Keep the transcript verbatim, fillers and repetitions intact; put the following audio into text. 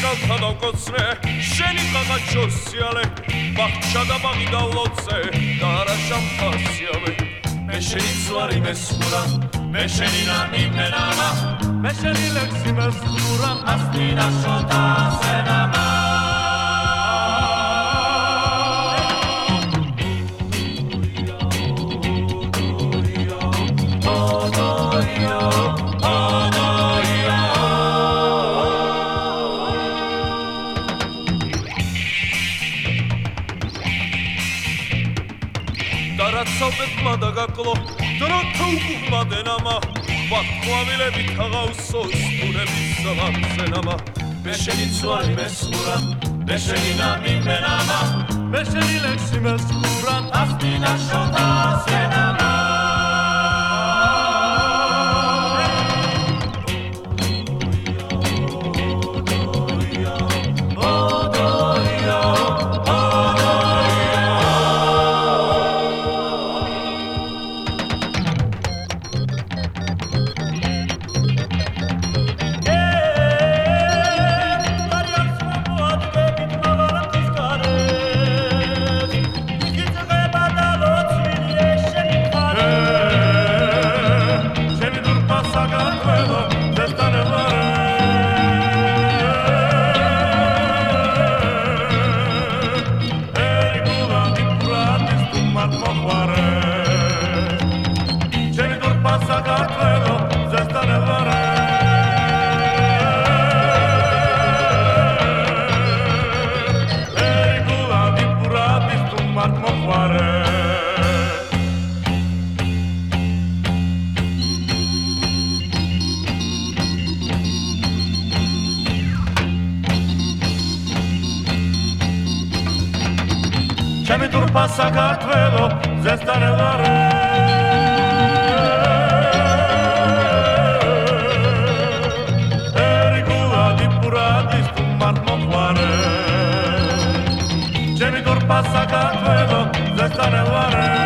ჟურნალთან დავკოცნე შენი ყაყაჩო სიალე ბახჩა და ბაღი დავლოცე და არა შამფასიავე მე შენი ზვარი მესურა მე შენი ნამი მენამა მე შენი ლექსი მესურა ასტინა შოთა სენამა Daracałbym madagaklo, drotałku madenama, bakłamile bitagauso, stune bisalam senama. Beşeni suali mesura, beşeni nami menama, beşeni leksi mesura, astina şota senama. Ჩემი თურფა საქართველო ზესტანე ვარე ერიგულადი პურადის თუ მართ მოყვარე ჩემი თურფა საქართველო ზესტანე ვარე